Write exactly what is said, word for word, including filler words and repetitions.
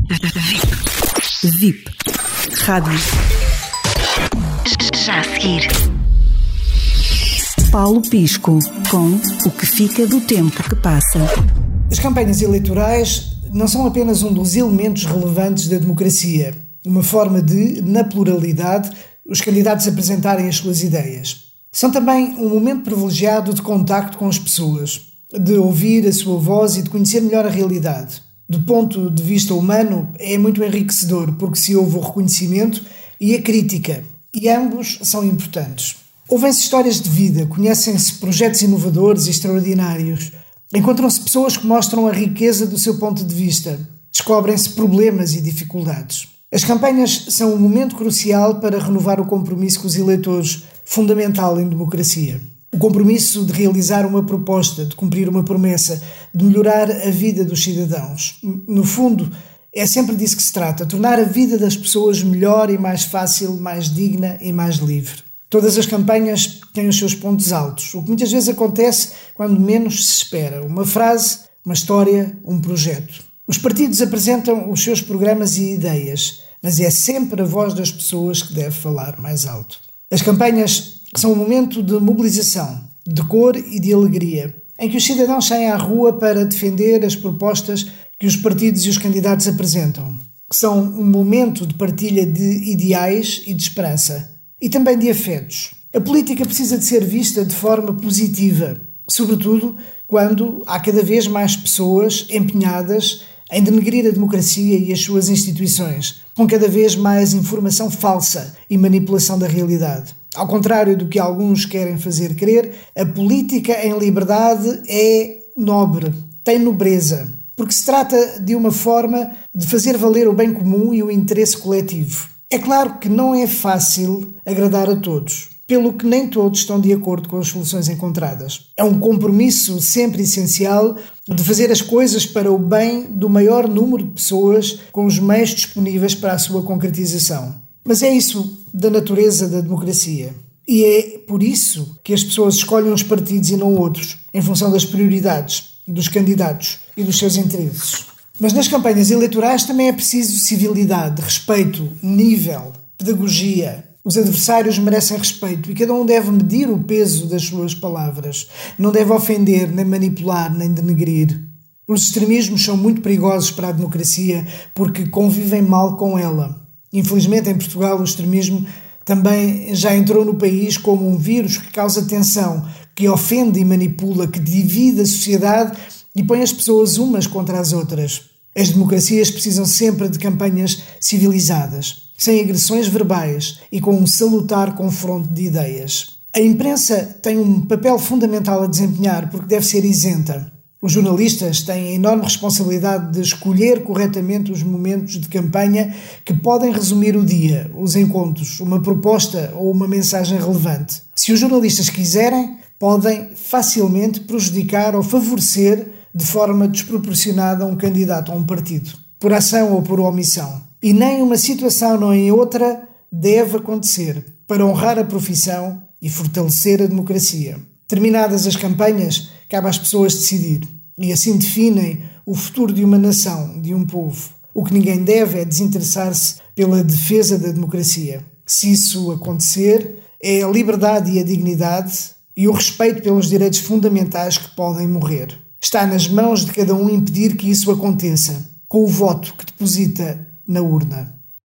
V I P Rádio. Já a seguir, Paulo Pisco com O que fica do tempo que passa. As campanhas eleitorais não são apenas um dos elementos relevantes da democracia, uma forma de, na pluralidade, os candidatos apresentarem as suas ideias. São também um momento privilegiado de contacto com as pessoas, de ouvir a sua voz e de conhecer melhor a realidade. Do ponto de vista humano, é muito enriquecedor, porque se ouve o reconhecimento e a crítica, e ambos são importantes. Ouvem-se histórias de vida, conhecem-se projetos inovadores e extraordinários, encontram-se pessoas que mostram a riqueza do seu ponto de vista, descobrem-se problemas e dificuldades. As campanhas são um momento crucial para renovar o compromisso com os eleitores, fundamental em democracia. O compromisso de realizar uma proposta, de cumprir uma promessa, de melhorar a vida dos cidadãos. No fundo, é sempre disso que se trata, tornar a vida das pessoas melhor e mais fácil, mais digna e mais livre. Todas as campanhas têm os seus pontos altos, o que muitas vezes acontece quando menos se espera. Uma frase, uma história, um projeto. Os partidos apresentam os seus programas e ideias, mas é sempre a voz das pessoas que deve falar mais alto. As campanhas são um momento de mobilização, de cor e de alegria, em que os cidadãos saem à rua para defender as propostas que os partidos e os candidatos apresentam. São um momento de partilha de ideais e de esperança, e também de afetos. A política precisa de ser vista de forma positiva, sobretudo quando há cada vez mais pessoas empenhadas em denegrir a democracia e as suas instituições, com cada vez mais informação falsa e manipulação da realidade. Ao contrário do que alguns querem fazer crer, a política em liberdade é nobre, tem nobreza, porque se trata de uma forma de fazer valer o bem comum e o interesse coletivo. É claro que não é fácil agradar a todos, pelo que nem todos estão de acordo com as soluções encontradas. É um compromisso sempre essencial de fazer as coisas para o bem do maior número de pessoas com os meios disponíveis para a sua concretização. Mas é isso da natureza da democracia. E é por isso que as pessoas escolhem os partidos e não outros, em função das prioridades dos candidatos e dos seus interesses. Mas nas campanhas eleitorais também é preciso civilidade, respeito, nível, pedagogia. Os adversários merecem respeito e cada um deve medir o peso das suas palavras. Não deve ofender, nem manipular, nem denegrir. Os extremismos são muito perigosos para a democracia porque convivem mal com ela. Infelizmente, em Portugal, o extremismo também já entrou no país como um vírus que causa tensão, que ofende e manipula, que divide a sociedade e põe as pessoas umas contra as outras. As democracias precisam sempre de campanhas civilizadas, sem agressões verbais e com um salutar confronto de ideias. A imprensa tem um papel fundamental a desempenhar porque deve ser isenta. Os jornalistas têm a enorme responsabilidade de escolher corretamente os momentos de campanha que podem resumir o dia, os encontros, uma proposta ou uma mensagem relevante. Se os jornalistas quiserem, podem facilmente prejudicar ou favorecer de forma desproporcionada um candidato a um partido, por ação ou por omissão. E nem uma situação nem outra deve acontecer para honrar a profissão e fortalecer a democracia. Terminadas as campanhas, cabe às pessoas decidir e assim definem o futuro de uma nação, de um povo. O que ninguém deve é desinteressar-se pela defesa da democracia. Se isso acontecer, é a liberdade e a dignidade e o respeito pelos direitos fundamentais que podem morrer. Está nas mãos de cada um impedir que isso aconteça, com o voto que deposita na urna.